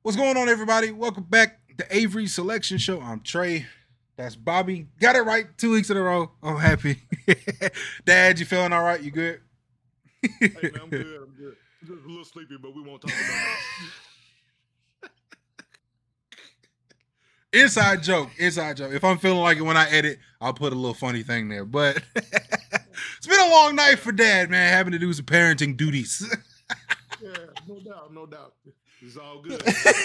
What's going on, everybody? Welcome back to Avery Selection Show. I'm Trey. That's Bobby. Got it right 2 weeks in a row. I'm happy. Dad, you feeling all right? You good? Hey man, I'm good. I'm just a little sleepy, but we won't talk about it. Inside joke. If I'm feeling like it when I edit, I'll put a little funny thing there. But it's been a long night for Dad, man, having to do some parenting duties. Yeah, no doubt. It's all good.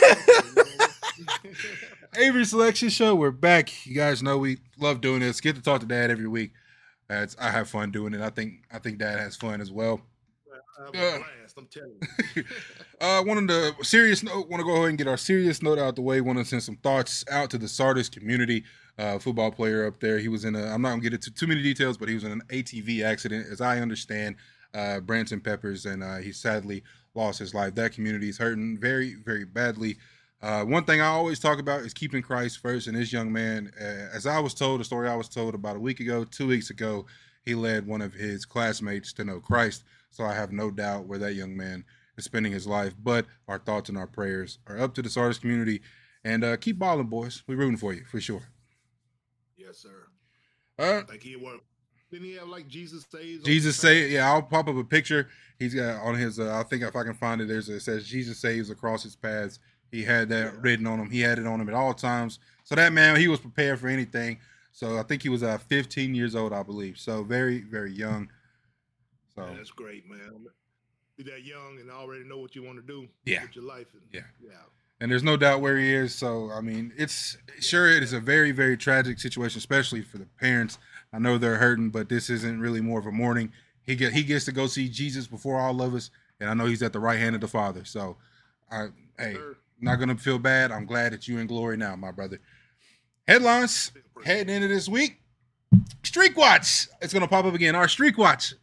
Avery Selection Show, we're back. You guys know we love doing this. Get to talk to Dad every week. I have fun doing it. I think Dad has fun as well. I have a blast, I'm telling you. Want to go ahead and get our serious note out the way. Want to send some thoughts out to the Sardis community. Football player up there. He was I'm not going to get into too many details, but he was in an ATV accident, as I understand, Branson Peppers, and he sadly lost his life. That community is hurting very, very badly. One thing I always talk about is keeping Christ first. And this young man, as I was told, a story I was told about 2 weeks ago, he led one of his classmates to know Christ. So I have no doubt where that young man is spending his life. But our thoughts and our prayers are up to the Sardis community. And keep balling, boys. We're rooting for you, for sure. Yes, sir. I think he was. Didn't he have like Jesus Saves? Jesus Saves. Yeah, I'll pop up a picture. He's got on his, I think if I can find it, it says Jesus Saves across his paths. He had that written on him. He had it on him at all times. So that man, he was prepared for anything. So I think he was 15 years old, I believe. So very, very young. So yeah, that's great, man. Be that young and already know what you want to do with your life. Yeah. And there's no doubt where he is. So, I mean, it is a very, very tragic situation, especially for the parents. I know they're hurting, but this isn't really more of a mourning. He gets to go see Jesus before all of us, and I know he's at the right hand of the Father. So, not going to feel bad. I'm glad that you're in glory now, my brother. Headlines heading into this week. Streak Watch. It's going to pop up again. Our Streak Watch.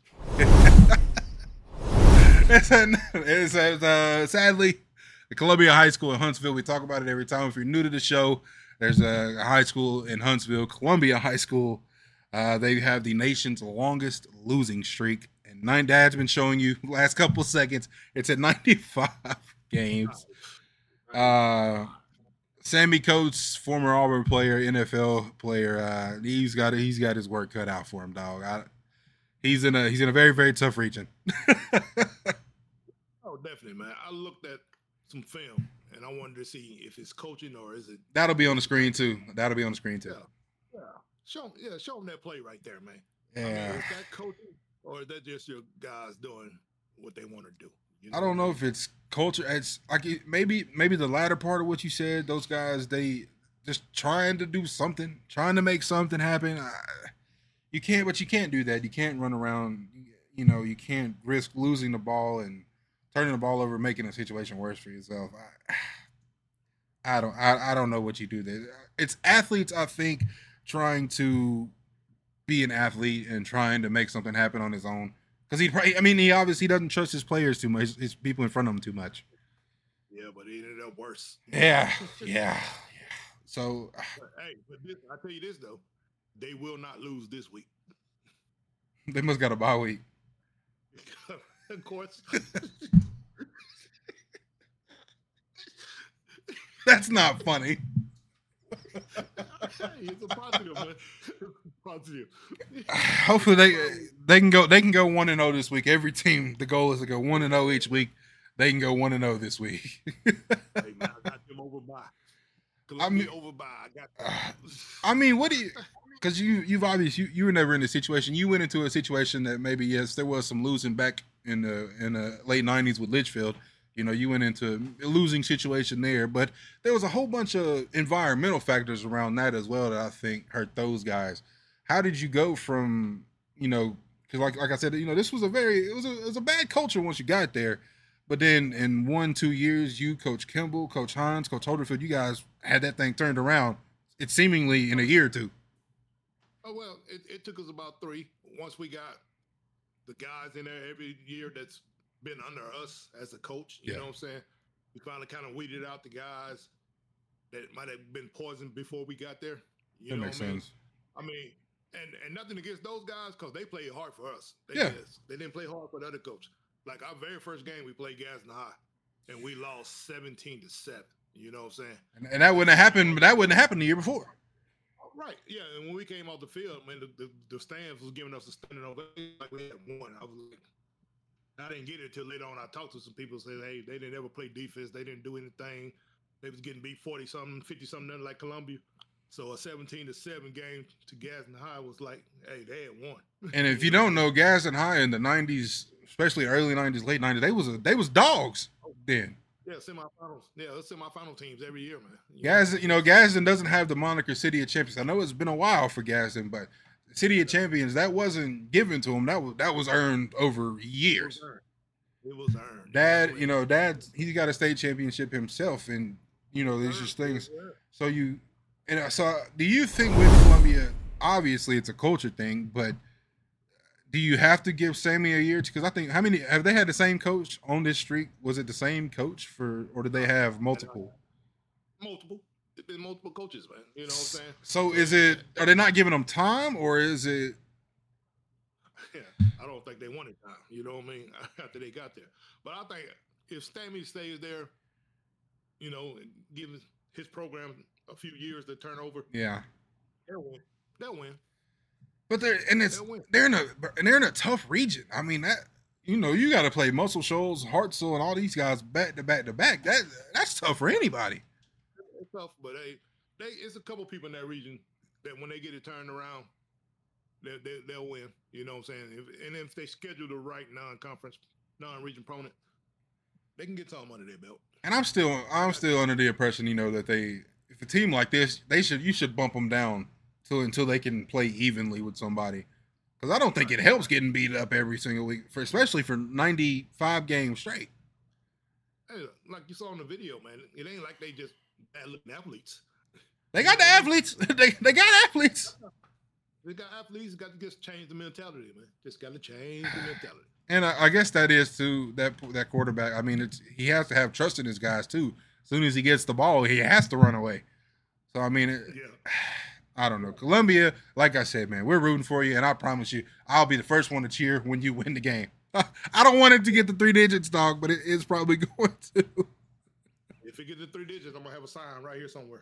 Sadly, the Columbia High School in Huntsville. We talk about it every time. If you're new to the show, there's a high school in Huntsville, Columbia High School. They have the nation's longest losing streak. And Dad's been showing you last couple seconds. It's at 95 games. Sammy Coates, former Auburn player, NFL player, he's got his work cut out for him, dog. He's in a very, very tough region. Oh, definitely, man. I looked at some film and I wanted to see if it's coaching or is it. That'll be on the screen too. Yeah. Show them that play right there, man. Yeah. I mean, is that coaching or is that just your guys doing what they want to do? You know? I don't know if it's culture. It's like maybe the latter part of what you said. Those guys, they just trying to do something, trying to make something happen. You can't do that. You can't run around. You know, you can't risk losing the ball and turning the ball over, making a situation worse for yourself. I don't know what you do there. It's athletes, I think, trying to be an athlete and trying to make something happen on his own. Because he obviously doesn't trust his players too much. His people in front of him too much. Yeah, but it ended up worse. Yeah. So, hey, but I tell you this though, they will not lose this week. They must got a bye week. Of course. That's not funny. It's a positive, man. Positive. Hopefully they can go 1-0 this week. Every team, the goal is to go 1-0 each week. They can go 1-0 this week. Hey man, I got them over by. Over by. I got them. I mean, what do you? Because you've obviously you were never in a situation. You went into a situation that maybe yes, there was some losing back in the late '90s with Litchfield. You know, you went into a losing situation there, but there was a whole bunch of environmental factors around that as well that I think hurt those guys. How did you go from, because like I said, this was it was a bad culture once you got there, but then in 1-2 years, you, Coach Kimball, Coach Hines, Coach Holderfield, you guys had that thing turned around. It seemingly in a year or two. Oh well, it took us about 3. Once we got the guys in there every year that's been under us as a coach, you know what I'm saying? We finally kind of weeded out the guys that might have been poisoned before we got there. You know what I mean? I mean, and nothing against those guys because they played hard for us. They didn't play hard for the other coach. Like our very first game, we played Gadsden High, and we lost 17-7. You know what I'm saying? And that wouldn't have happened. That wouldn't have happened the year before. Right. Yeah. And when we came off the field, man, the stands was giving us a standing ovation like we had won. I was like, I didn't get it till later on. I talked to some people, said, hey, they didn't ever play defense. They didn't do anything. They was getting beat 40-something, 50-something, like Columbia. So a 17-7 game to Gadsden High was like, hey, they had won. And if you don't know, Gadsden High in the 90s, especially early 90s, late 90s, they was dogs then. Yeah, semifinals. Yeah, it's semifinal teams every year, man. Gadsden doesn't have the moniker City of Champions. I know it's been a while for Gadsden, but City of Champions, that wasn't given to him. That was earned over years. It was earned. Dad, he's got a state championship himself, and there's just things. So do you think with Columbia, obviously it's a culture thing, but do you have to give Sammy a year? Because I think have they had the same coach on this streak? Was it the same coach or did they have multiple? Multiple. There's been multiple coaches, man. You know what I'm saying? So are they not giving them time, or is it? Yeah, I don't think they wanted time. You know what I mean? After they got there, but I think if Sammy stays there, and gives his program a few years to turn over, yeah, they'll win. But they're in a tough region. I mean that you got to play Muscle Shoals, Hartselle, and all these guys back to back to back. That's tough for anybody. It's tough, but it's a couple people in that region that when they get it turned around, they'll win. You know what I'm saying? If they schedule the right non-conference, non-region opponent, they can get something under their belt. And I'm still under the impression, that if a team like this, you should bump them down until they can play evenly with somebody. Because I don't think it helps getting beat up every single week, especially for 95 games straight. Hey, like you saw in the video, man, it ain't like they just bad-looking athletes. They got the athletes. they got athletes. They got athletes. Got to just change the mentality, man. Just got to change the mentality. And I guess that is too that quarterback. I mean, he has to have trust in his guys too. As soon as he gets the ball, he has to run away. So I mean, I don't know. Columbia, like I said, man, we're rooting for you, and I promise you, I'll be the first one to cheer when you win the game. I don't want it to get the 3 digits, dog, but it's probably going to. If it gets the 3 digits, I'm gonna have a sign right here somewhere.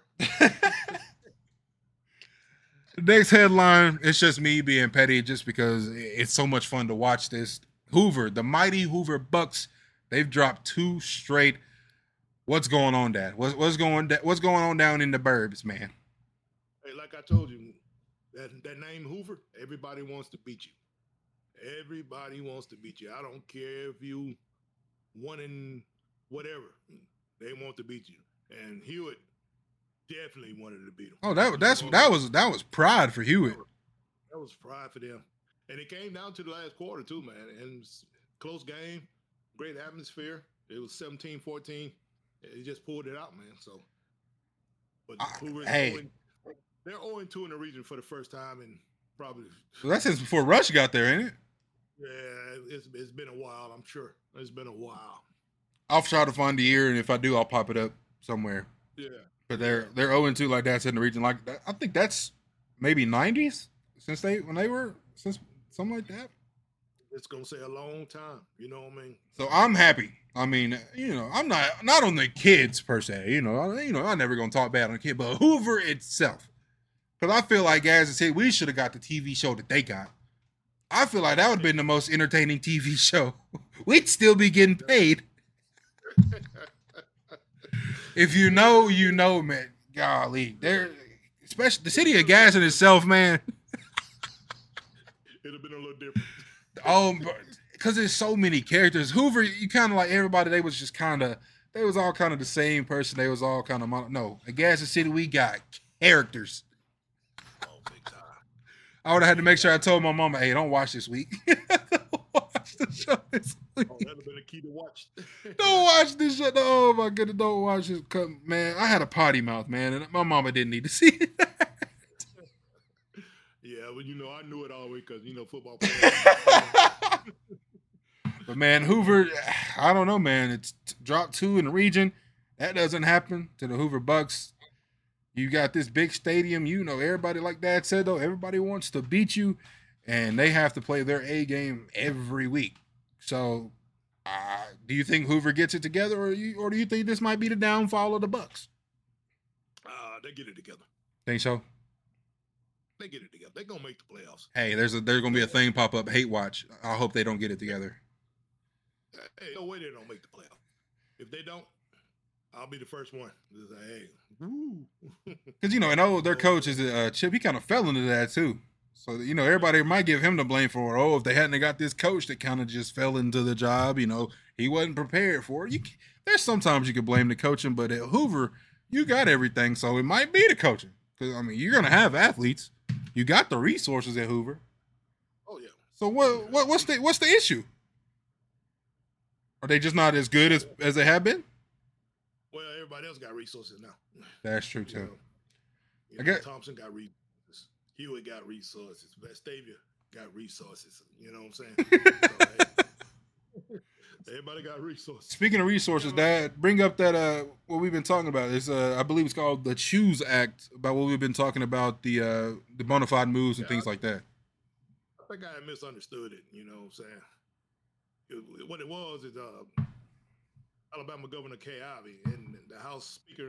The next headline, it's just me being petty just because it's so much fun to watch this. Hoover, the mighty Hoover Bucks, they've dropped 2 straight. What's going on, Dad? What's going on down in the burbs, man? Hey, like I told you, that name Hoover, everybody wants to beat you. Everybody wants to beat you. I don't care if you won in whatever. They want to beat you. And Hewitt definitely wanted to beat them. Oh, that was pride for Hewitt. That was pride for them. And it came down to the last quarter too, man. And close game, great atmosphere. It was 17-14. It just pulled it out, man. So, but they're 0-2 in the region for the first time in probably. So that's since before Rush got there, ain't it? Yeah, it's been a while. I'm sure it's been a while. I'll try to find the year, and if I do, I'll pop it up somewhere. Yeah. But they're 0-2 like that in the region. Like that, I think that's maybe 90s since something like that. It's gonna say a long time. You know what I mean? So I'm happy. I mean, I'm not on the kids per se. I'm never gonna talk bad on the kid, but Hoover itself, because I feel like as I said, we should have got the TV show that they got. I feel like that would have been the most entertaining TV show. We'd still be getting paid. If you know, man. Golly, especially the city of Gadsden itself, man. It'd have been a little different. Because there's so many characters. Hoover, you kind of like everybody. They was all kind of the same person. They was all kind of no. At Gadsden City, we got characters. Oh, big time. I would have had to make sure I told my mama, "Hey, don't watch this week. Don't watch the show this week. Oh, that'd have been a key to watch. Don't watch this show. Oh my goodness, don't watch this. Man, I had a potty mouth, man, and my mama didn't need to see it. Yeah, well, I knew it all week because football players. But man, Hoover, I don't know, man. It's dropped 2 in the region. That doesn't happen to the Hoover Bucks. You got this big stadium. Everybody, like Dad said, though, everybody wants to beat you, and they have to play their A game every week. So Do you think Hoover gets it together, or do you think this might be the downfall of the Bucks? They get it together. Think so? They get it together. They're gonna make the playoffs. Hey, there's gonna be a thing pop up. Hate watch. I hope they don't get it together. Hey, no way they don't make the playoffs. If they don't, I'll be the first one to say, "Hey, woo." Because and their coach is Chip. He kind of fell into that too. So everybody might give him the blame for if they hadn't got this coach that kind of just fell into the job. He wasn't prepared for it. There's sometimes you could blame the coaching, but at Hoover, you got everything, so it might be the coaching. Because you're gonna have athletes. You got the resources at Hoover. Oh yeah. So what's the issue? Are they just not as good as they have been? Well, everybody else got resources now. That's true too. Thompson got resources. Hewitt got resources. Vestavia got resources. You know what I'm saying? Everybody got resources. Speaking of resources, Dad, bring up that what we've been talking about. It's I believe it's called the Choose Act, about what we've been talking about, the bona fide moves and things like that. I think I misunderstood it. You know what I'm saying? What it was is Alabama Governor Kay Ivey and the House Speaker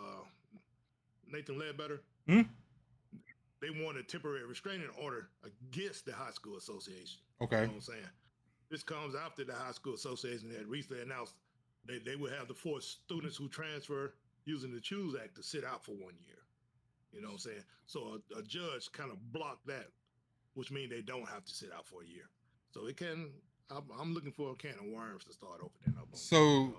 Nathan Ledbetter. They wanted a temporary restraining order against the high school association. Okay. You know what I'm saying? This comes after the high school association had recently announced they would have to force students who transfer using the Choose Act to sit out for 1 year. You know what I'm saying? So a judge kind of blocked that, which means they don't have to sit out for a year. So it can. I'm looking for a can of worms to start opening up. So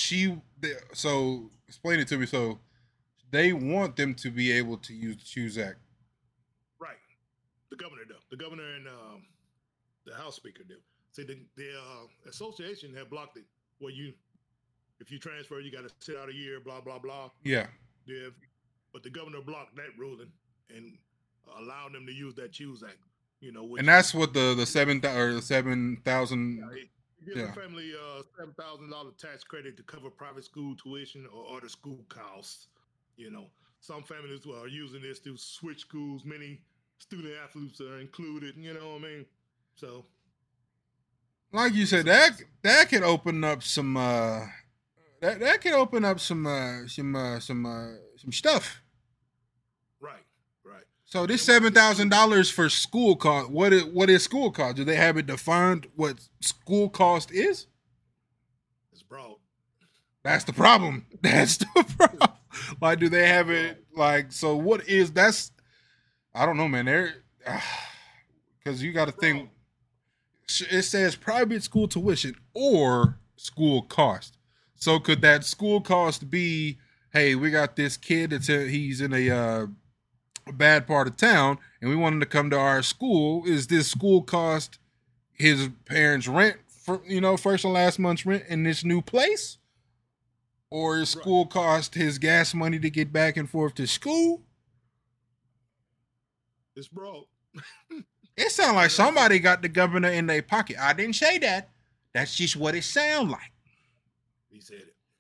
so explain it to me. So they want them to be able to use the Choose Act. Right. The governor do. The governor and the House Speaker do. See, the association had blocked it where if you transfer, you got to sit out a year, blah, blah, blah. Yeah. But the governor blocked that ruling and allowed them to use that Choose Act. And that's what the $7,000. Give the family $7,000 tax credit to cover private school tuition or other school costs. Some families are using this to switch schools. Many student athletes are included. You know what I mean? So, like you said, that could open up some that could open up some stuff. Right. So this $7,000 for school cost. What is school cost? Do they have it defined what school cost is? It's broad. That's the problem. Like, do they have it like? So what is that's? I don't know, man. Because you got to think. It says private school tuition or school cost. So could that school cost be? Hey, we got this kid he's in a bad part of town, and we want him to come to our school. Is this school cost his parents' rent for first and last month's rent in this new place? Or is school cost his gas money to get back and forth to school? It's broke. It sounds like somebody got the governor in their pocket. I didn't say that. That's just what it sounds like. He said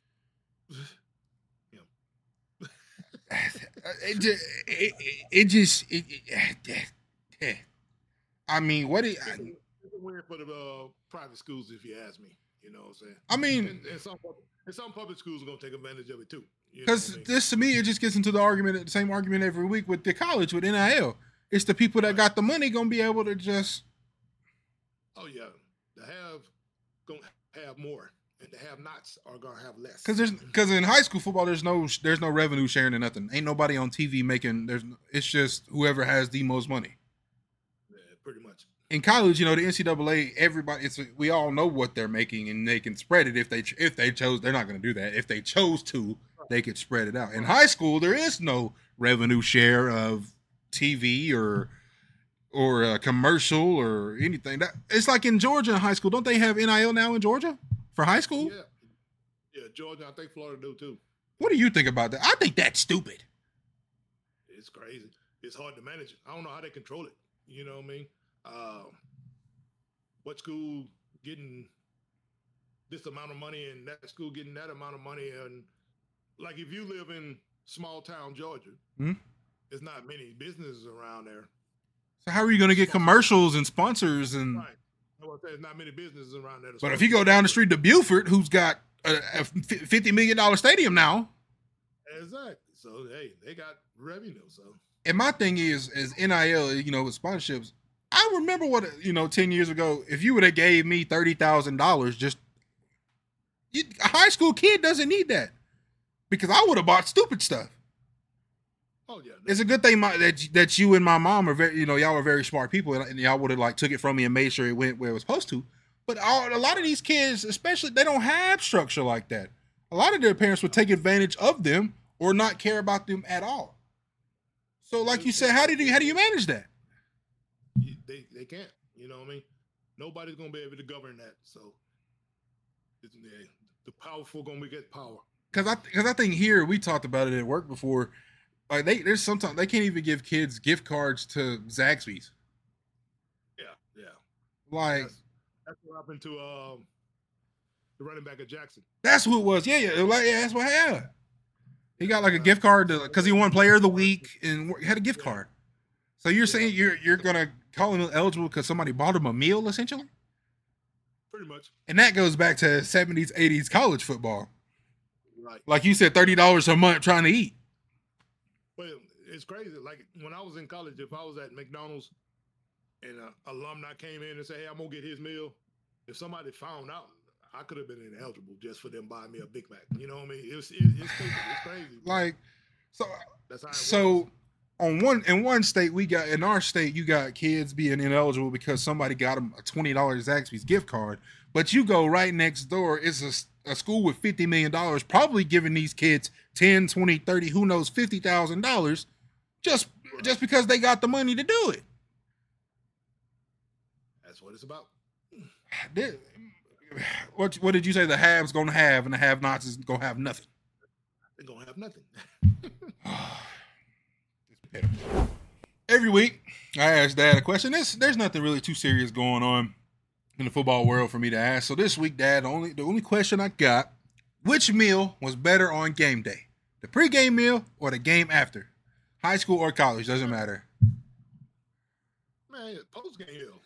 it. I mean, what it? It's weird for the private schools, if you ask me. You know what I'm saying? I mean, and some public schools are going to take advantage of it too. Because this, to me, it just gets into the same argument every week with the college, with NIL. It's the people that got the money going to be able to just. Oh, yeah. The have going to have more, and the have-nots are going to have less. Because in high school football, there's no revenue sharing or nothing. Ain't nobody on TV making. It's just whoever has the most money. Yeah, pretty much. In college, the NCAA, we all know what they're making, and they can spread it if they chose. They're not going to do that. If they chose to, they could spread it out. In high school, there is no revenue share of TV or a commercial or anything. It's like in Georgia in high school. Don't they have NIL now in Georgia for high school? Yeah, Georgia. I think Florida do too. What do you think about that? I think that's stupid. It's crazy. It's hard to manage it. I don't know how they control it. You know what I mean? What school getting this amount of money and that school getting that amount of money, and like if you live in small town Georgia, there's not many businesses around there. So how are you going to get commercials and sponsors and? Right. There's not many businesses around there. But if you go down the street to Buford, who's got a $50 million stadium now. Exactly. So, hey, they got revenue. So, and my thing is NIL, with sponsorships. I remember 10 years ago, if you would have gave me $30,000, a high school kid doesn't need that because I would have bought stupid stuff. Oh yeah, it's a good thing that you and my mom are very, y'all are very smart people, and y'all would have took it from me and made sure it went where it was supposed to. But a lot of these kids, especially, they don't have structure like that. A lot of their parents would take advantage of them or not care about them at all. So, like you said, how do you manage that? They can't. You know what I mean? Nobody's gonna be able to govern that. So, the powerful gonna get power. Because I think here we talked about it at work before. Like there's sometimes they can't even give kids gift cards to Zaxby's. Yeah. Like that's what happened to the running back of Jackson. That's who it was. Yeah. That's what happened. He got a gift card because he won Player of the Week and had a gift card. So you're saying you're gonna call him eligible because somebody bought him a meal, essentially? Pretty much. And that goes back to 70s, 80s college football. Right. Like you said, $30 a month trying to eat. Well, it's crazy. Like when I was in college, if I was at McDonald's and an alumni came in and said, "Hey, I'm gonna get his meal," if somebody found out, I could have been ineligible just for them buying me a Big Mac. You know what I mean? It's crazy. Like, so that's how so in one state in our state you got kids being ineligible because somebody got them a $20 Zaxby's gift card, but you go right next door, it's a school with $50 million, probably giving these kids 10, 20, 30, who knows, $50,000 just because they got the money to do it. That's what it's about. What did you say the haves gonna have and the have-nots is gonna have nothing? They're gonna have nothing. It's pitiful. Every week I ask Dad a question. There's nothing really too serious going on in the football world for me to ask. So this week, Dad, the only question I got: which meal was better on game day? The pregame meal or the game after? High school or college, doesn't matter. Man, post-game meal.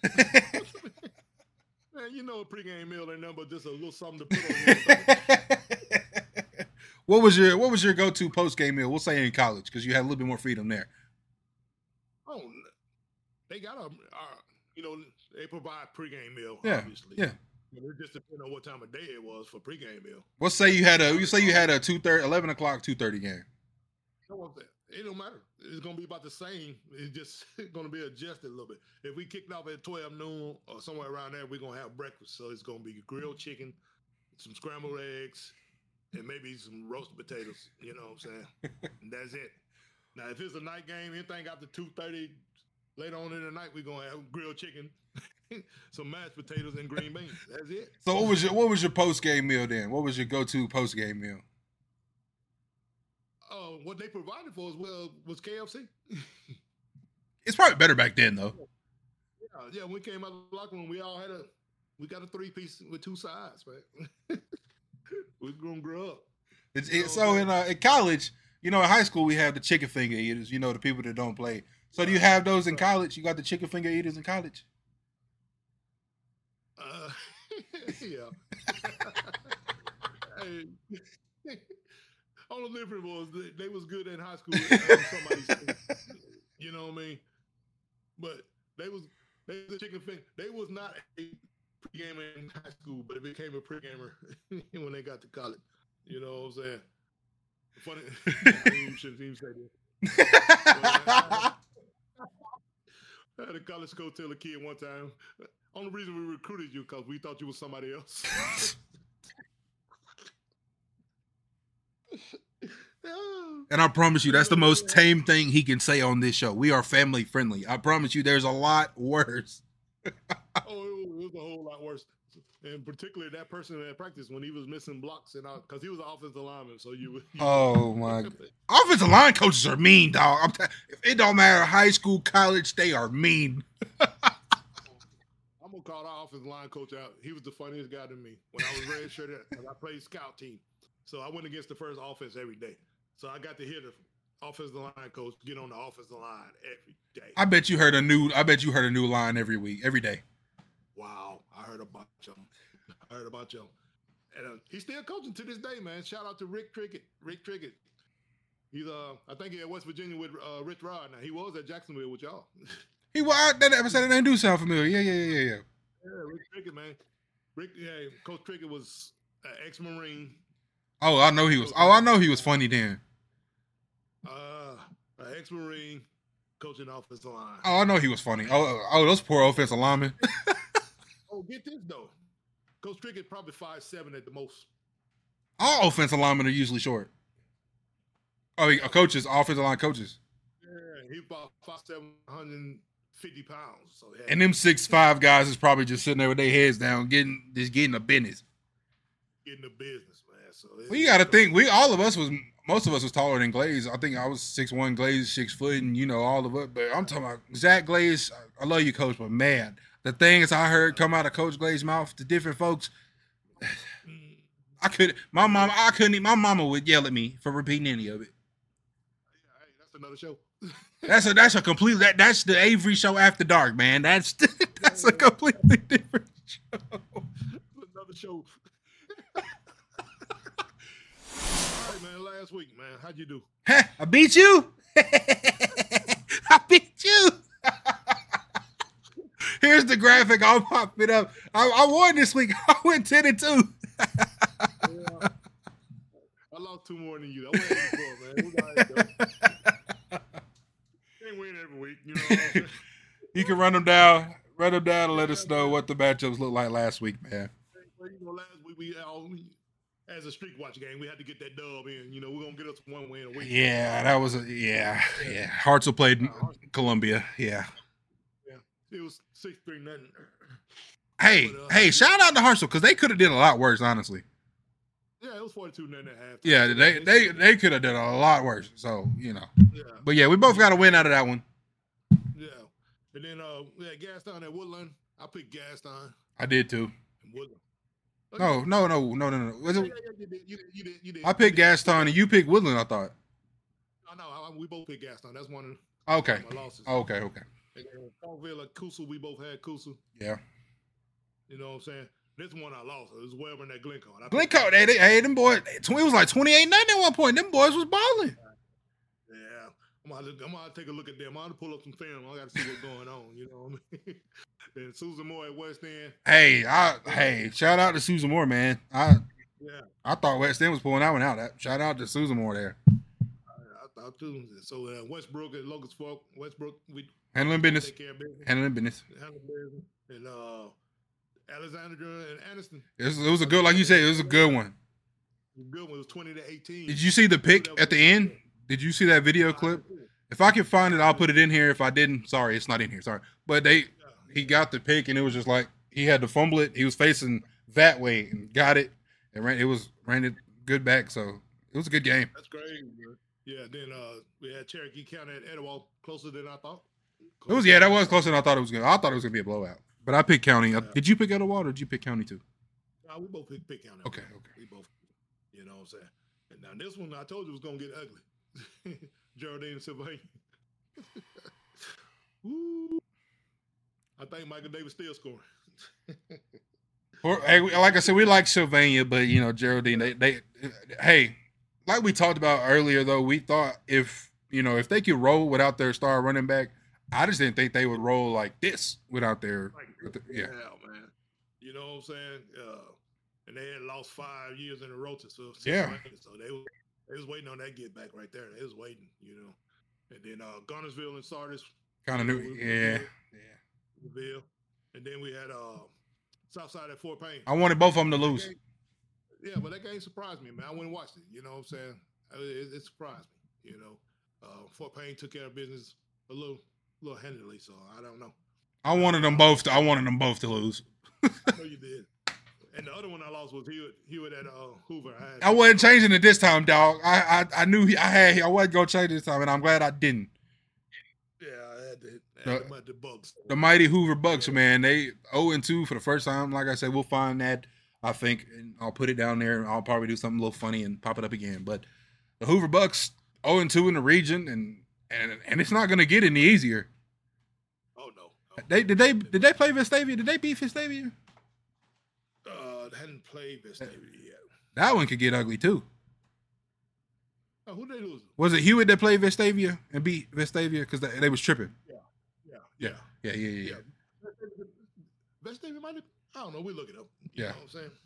Man, a pregame meal ain't nothing but just a little something to put on your What was your go-to post-game meal? We'll say in college because you had a little bit more freedom there. Oh, they got they provide pregame meal, yeah, obviously. Yeah. But it just depends on what time of day it was for pregame meal. Let's say you had a 11 o'clock 2:30 game. It don't matter. It's gonna be about the same. It's just gonna be adjusted a little bit. If we kicked off at 12 noon or somewhere around there, we're gonna have breakfast. So it's gonna be grilled chicken, some scrambled eggs, and maybe some roasted potatoes. You know what I'm saying? And that's it. Now, if it's a night game, anything after 2:30, later on in the night, we're gonna have grilled chicken, some mashed potatoes, and green beans. That's it. So what was your post game meal then? What was your go-to post game meal? What they provided for us was KFC. It's probably better back then, though. Yeah. When we came out of the locker room, we got a 3-piece with 2 sides, man. We're gonna grow up. So in college, in high school we have the chicken finger eaters. The people that don't play. So do you have those in college? You got the chicken finger eaters in college? Yeah. Only difference was they was good in high school. Somebody's team, you know what I mean? But they was a chicken finger. They was not a pre-gamer in high school, but it became a pre-gamer when they got to college. You know what I'm saying? Funny. You shouldn't even say that. I had a college coach tell a kid one time, only reason we recruited you because we thought you was somebody else. And I promise you, that's the most tame thing he can say on this show. We are family friendly. I promise you, there's a lot worse. It was a whole lot worse. And particularly that person at practice when he was missing blocks and because he was an offensive lineman. So oh my God. Offensive line coaches are mean, dog. It don't matter high school, college, they are mean. I'm gonna call our offensive line coach out. He was the funniest guy to me when I was redshirted. I played scout team, so I went against the first offense every day. So I got to hear the offensive line coach get on the offensive line every day. I bet you heard a new line every day. Wow, I heard about him. And he's still coaching to this day, man. Shout out to Rick Trickett. He's I think he's at West Virginia with Rich Rod. Now he was at Jacksonville with y'all. He was that episode. That name do sound familiar. Yeah. Yeah, Rick Trickett, man. Coach Trickett was an ex-Marine. Oh, I know he was. Oh, I know he was funny then. An ex-Marine coaching offensive line. Oh, I know he was funny. Oh, those poor offensive linemen. Oh, get this though. Coach Trickett probably 5'7" at the most. All offensive linemen are usually short. Oh, coaches, offensive line coaches. Yeah, he's about 5'7", 150 pounds. So and them 6'5" guys is probably just sitting there with their heads down, getting the business. Getting the business, man. So well, you got to think. Most of us was taller than Glaze. I think I was 6'1", Glaze 6 foot, and all of it. But I'm talking about Zach Glaze. I love you, Coach, but man, the things I heard come out of Coach Glaze's mouth to different folks. My mama would yell at me for repeating any of it. Hey, that's another show. That's a complete. That's the Avery Show After Dark, man. That's a completely different show. Another show. All right, man. Last week, man, how'd you do? I beat you. I beat you. Here's the graphic. I'll pop it up. I won this week. I went 10-2. Yeah. I lost 2 more than you. I won 84, man. We got it, though. Can't win every week, you know what I'm saying? You can run them down and let us know what the matchups looked like last week, man. Well, last week we as a streak watch game, we had to get that dub in. We're gonna get us 1 win a week. Yeah, that was Hartzell played Columbia. Yeah. It was 6-3 nothing. Hey, shout out to Hartzell because they could have did a lot worse, honestly. Yeah, it was 42 nothing at half. Yeah, they could have done a lot worse. So Yeah. But yeah, we both got a win out of that one. Yeah, and then we had Gaston at Woodland. I picked Gaston. I did too. Woodland. No. You did. I picked Gaston and you picked Woodland, I thought. No, we both picked Gaston. That's one of my losses. Okay. And then Conkville at Coosa, we both had Coosa. Yeah. You know what I'm saying? This one I lost. It was Webber at Glencoe. Glencoe, them boys, it was like 28-9 at one point. Them boys was balling. Yeah. I'm gonna take a look at them. I'm gonna pull up some film. I gotta see what's going on. You know what I mean? And Susan Moore at West End. Hey, shout out to Susan Moore, man. I thought West End was pulling that one out. Shout out to Susan Moore there. I thought too. So Westbrook at Locust Fork. Westbrook, we handling business. Take care of business. Handling business. And Alexandra and Aniston. It was a good, like you said, it was a good one. Good one. It was 20-18. Did you see the pick at the end? Did you see that video clip? If I can find it, I'll put it in here. If I didn't, sorry, it's not in here. Sorry. But he got the pick and it was just like he had to fumble it. He was facing that way and got it and ran it good back. So it was a good game. That's great, man. Yeah, then we had Cherokee County at Etowah, closer than I thought. That was closer than I thought it was going to. I thought it was going to be a blowout. But I picked County. Did you pick Etowah or did you pick County too? No, we both picked County. Okay. We both, you know what I'm saying? And now this one, I told you was going to get ugly. Geraldine and Sylvania. Woo. I think Michael Davis still scoring. Like I said, we like Sylvania, but Geraldine, they like we talked about earlier though, we thought if they could roll without their star running back, I just didn't think they would roll like this without their yeah, man. You know what I'm saying? And they had lost 5 years in a row to so they was waiting on that get back right there. They was waiting, And then Garnersville and Sardis. Kind of new, yeah. And then we had Southside at Fort Payne. I wanted both of them to lose. Yeah, but that game surprised me, man. I went and watched it. You know what I'm saying? It surprised me. Fort Payne took care of business a little handily, so I don't know. I wanted them both to lose. I know you did. And the other one I lost was Hewitt at Hoover. I wasn't changing it this time, dog. I knew I wasn't gonna change this time, and I'm glad I didn't. Yeah, I had the Bucks. The mighty Hoover Bucks, man. They 0-2 for the first time. Like I said, we'll find that. I think, and I'll put it down there. I'll probably do something a little funny and pop it up again. But the Hoover Bucks 0-2 in the region, and it's not gonna get any easier. Oh no. Did they play Vestavia? Did they beat Vestavia? They hadn't played Vestavia yet. That one could get ugly too. Oh, who they lose? Was it Hewitt that played Vestavia and beat Vestavia because they was tripping? Yeah. Vestavia might have. I don't know. We look it up. You know what I'm saying?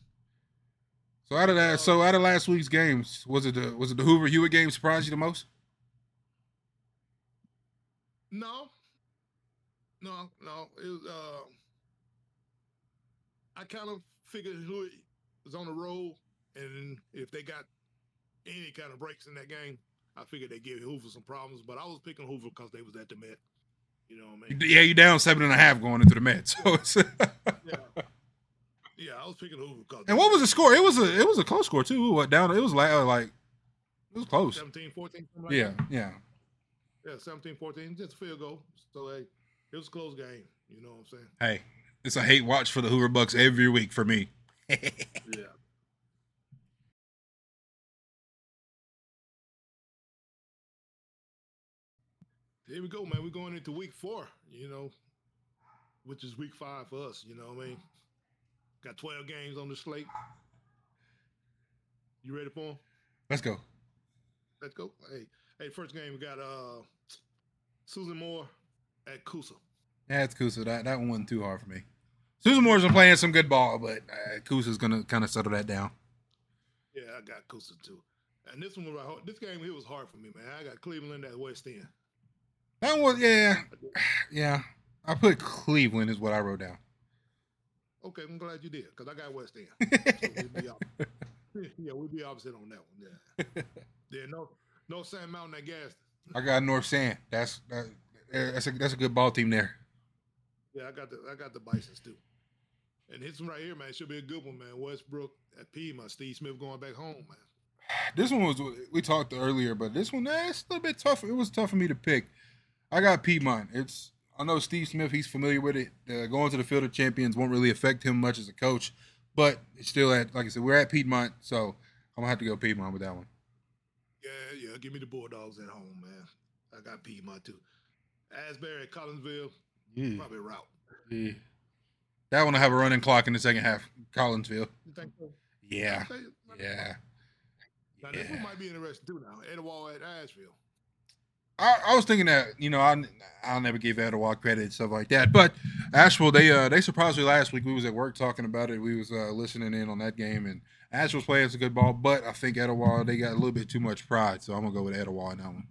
So out of last week's games, was it the Hoover Hewitt game surprised you the most? No. It was, I kind of figured Hewitt was on the roll, and if they got any kind of breaks in that game, I figured they'd give Hoover some problems. But I was picking Hoover because they was at the Met. You know what I mean? Yeah, you down 7.5 going into the Met. So it's yeah, I was picking Hoover because. And what was the score? It was a close score too. What down? It was like it was close. 17-14. Yeah. Yeah, 17-14, just a field goal. So hey, it was a close game. You know what I'm saying? Hey, it's a hate watch for the Hoover Bucks every week for me. Yeah. Here we go, man. We're going into week 4, which is week 5 for us. You know what I mean? Got 12 games on the slate. You ready for them? Let's go. Hey, first game we got Susan Moore at Coosa. Yeah, it's Coosa. That one wasn't too hard for me. Susan Moore's been playing some good ball, but Coosa's gonna kind of settle that down. Yeah, I got Coosa too. And this one was this game here was hard for me, man. I got Cleveland at West End. That was yeah. I put Cleveland is what I wrote down. Okay, I'm glad you did because I got West End. So we'll be opposite on that one. Yeah, no Sand Mountain at Gaston. I got North Sand. That's a good ball team there. Yeah, I got the Bisons too. And this one right here, man, should be a good one, man. Westbrook at Piedmont. Steve Smith going back home, man. This one we talked earlier, but this one it's a little bit tough. It was tough for me to pick. I got Piedmont. I know Steve Smith. He's familiar with it. Going to the Field of Champions won't really affect him much as a coach, but it's still like I said, we're at Piedmont, so I'm gonna have to go Piedmont with that one. Yeah. Give me the Bulldogs at home, man. I got Piedmont too. Asbury at Collinsville, probably route. Yeah. That one will have a running clock in the second half. Collinsville. You think so? Yeah. Now this one might be interesting too. Now Etowah at Asheville. I was thinking that I'll never give Etowah credit and stuff like that, but Asheville they surprised me last week. We was at work talking about it. We was listening in on that game, and Asheville's playing some good ball, but I think Etowah they got a little bit too much pride, so I'm gonna go with Etowah in that one.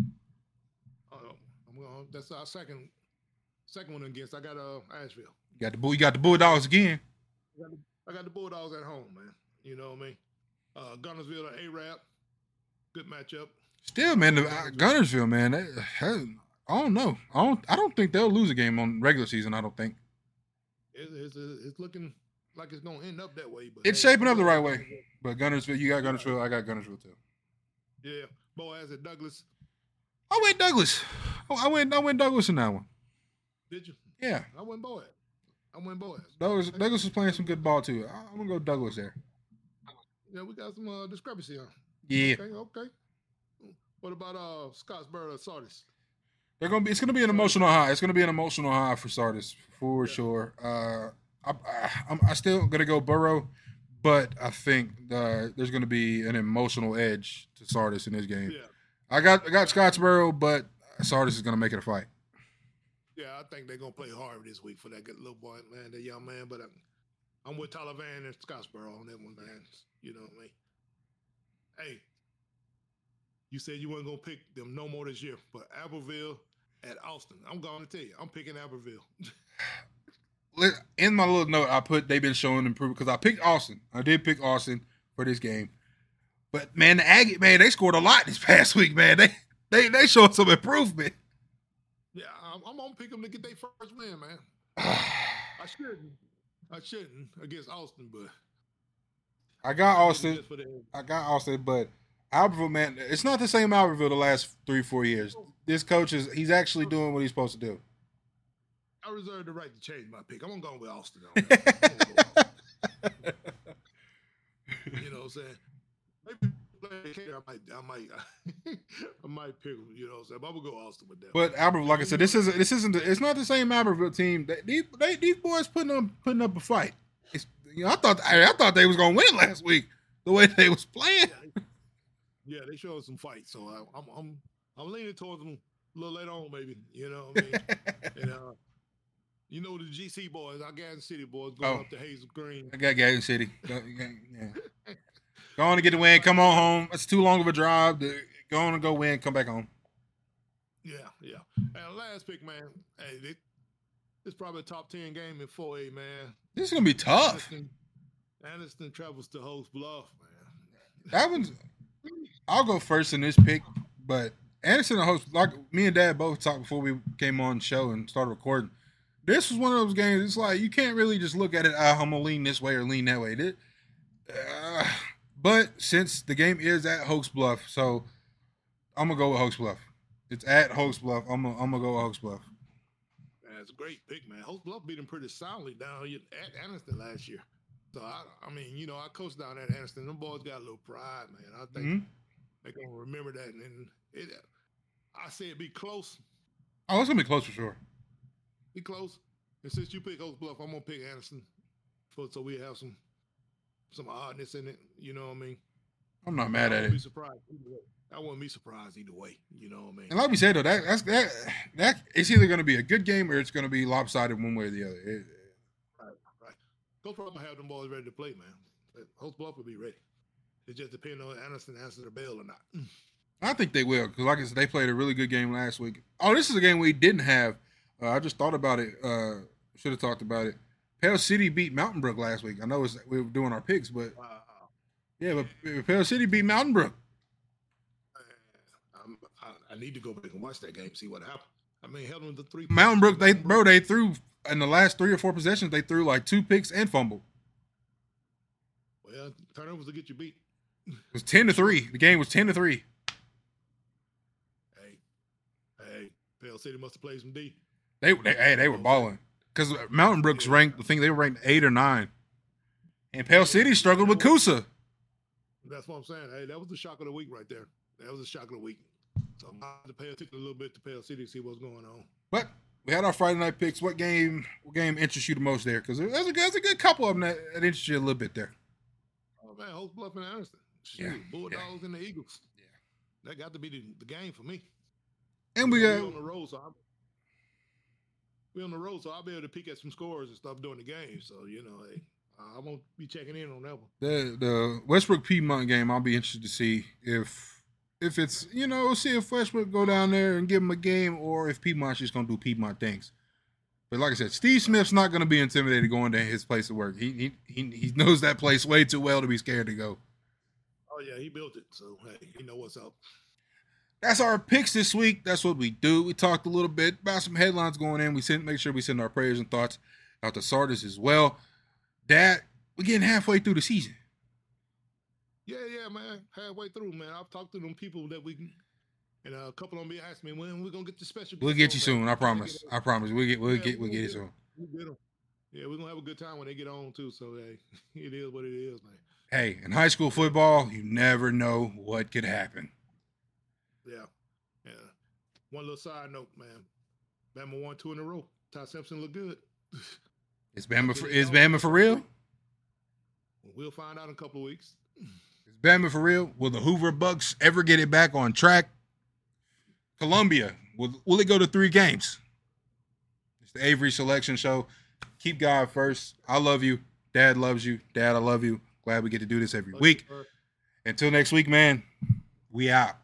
That's our second one against. I got Asheville. You got the Bulldogs again. I got the Bulldogs at home, man. You know what I mean? Gunnersville at Arab. Good matchup. Still, man, Gunnersville, man. I don't know. I don't think they'll lose a game on regular season. I don't think. It's looking like it's gonna end up that way, but it's shaping up the right way. But Gunnersville, you got Gunnersville. I got Gunnersville too. Yeah, Boaz at Douglas. I went Douglas. I went Douglas in that one. Did you? Yeah. I went Boaz. Douglas is playing some good ball too. I'm gonna go Douglas there. Yeah, we got some discrepancy on. Yeah. Okay. What about Scottsboro Sardis? It's gonna be an emotional high. It's gonna be an emotional high for Sardis for sure. I'm still gonna go Burrow, but I think there's gonna be an emotional edge to Sardis in this game. Yeah. I got Scottsboro, but Sardis is gonna make it a fight. Yeah, I think they're gonna play hard this week for that good little boy, man, that young man. But I'm with Tyler Van and Scottsboro on that one, man. You know what I mean? Hey, you said you weren't gonna pick them no more this year, but Aberville at Austin. I'm going to tell you, I'm picking Aberville. In my little note, I put they've been showing improvement because I picked Austin. I did pick Austin for this game, but man, the Aggie, man, they scored a lot this past week, man. They showed some improvement. Yeah, I'm gonna pick them to get their first win, man. I shouldn't against Austin, but I got Austin, but Albertville, man, it's not the same Albertville the last 3-4 years. This coach he's actually doing what he's supposed to do. I reserve the right to change my pick. I'm gonna go with Austin. You know what I'm saying? I might pick them. You know what I'm saying? But I'm gonna go Austin with that. But Albert, like I said, this isn't. It's not the same Albertville team. These boys putting up a fight. I thought they was gonna win last week the way they was playing. Yeah, they showed some fight, so I'm leaning towards them a little later on, maybe. You know what I mean? And you know the GC boys, our Gadsden City boys, going up to Hazel Green. I got Gadsden City. Go on to get the win. Come on home. It's too long of a drive. Go on and go win. Come back home. Yeah. And last pick, man. Hey, it's probably a top 10 game in 4A, man. This is gonna be tough. Anderson travels to Host Bluff, man. That one's. I'll go first in this pick, but Anderson and Host, like me and Dad both talked before we came on the show and started recording. This was one of those games. It's like you can't really just look at it. I'm gonna lean this way or lean that way. But since the game is at Host Bluff, so I'm gonna go with Host Bluff. It's at Host Bluff. I'm gonna go with Host Bluff. That's a great pick, man. Host Bluff beat him pretty soundly down at Anderson last year. So I mean, you know, I coached down at Anderson. Them boys got a little pride, man. I think they're gonna remember that. And I say it be close. Oh, it's gonna be close for sure. Be close. And since you pick Host Bluff, I'm gonna pick Anderson, so we have some oddness in it. You know what I mean? I'm not mad at it. I wouldn't be surprised either way. You know what I mean? And like we said though, that it's either gonna be a good game or it's gonna be lopsided one way or the other. Right. Coach probably have them boys ready to play, man. Host Bluff will be ready. It just depends on Anderson answers the bell or not. I think they will, because like I said, they played a really good game last week. Oh, this is a game we didn't have. I just thought about it. Should have talked about it. Pale City beat Mountain Brook last week. I know we were doing our picks, but yeah, but Pale City beat Mountain Brook. I need to go back and watch that game, see what happened. I mean, held them to 3. Mountain Brook, they threw in the last 3 or 4 possessions. They threw like 2 picks and fumbled. Well, turnovers will get you beat. It was 10-3. The game was 10-3. Hey, Pale City must have played some D. They were balling, because Mountain Brook's ranked. I think they were ranked 8 or 9, and Pale City struggled with Coosa. That's what I'm saying. Hey, that was the shock of the week right there. That was the shock of the week. So I'm going to pay attention a little bit to Pale City to see what's going on. But we had our Friday night picks. What game interests you the most there? Because there's a good couple of them that interest you a little bit there. Oh man, Host Bluff and Anderson. Shoot, Bulldogs and the Eagles. Yeah, that got to be the game for me. And we're on the road, so I'll be able to peek at some scores and stuff during the game. So you know, hey, I won't be checking in on that one. The Westbrook Piedmont game, I'll be interested to see if it's, you know, see if Westbrook go down there and give him a game, or if Piedmont's just gonna do Piedmont things. But like I said, Steve Smith's not gonna be intimidated going to his place of work. He knows that place way too well to be scared to go. Oh yeah, he built it, so hey, he know what's up. That's our picks this week. That's what we do. We talked a little bit about some headlines going in. Make sure we send our prayers and thoughts out to Sardis as well. Dad, we're getting halfway through the season. Yeah, man. Halfway through, man. I've talked to them people that we can, and a couple of them be asking me when we're gonna get the special. We'll get you soon. I promise. We'll get you soon. We'll get them. Yeah, we're gonna have a good time when they get on too. So hey, it is what it is, man. Hey, in high school football, you never know what could happen. Yeah. One little side note, man. Bama won 2 in a row. Ty Simpson looked good. Is Bama for real? We'll find out in a couple of weeks. Is Bama for real? Will the Hoover Bucks ever get it back on track? Columbia, will it go to 3 games? It's the Avery Selection Show. Keep God first. I love you. Dad loves you. Dad, I love you. Glad we get to do this every week. Until next week, man, we out.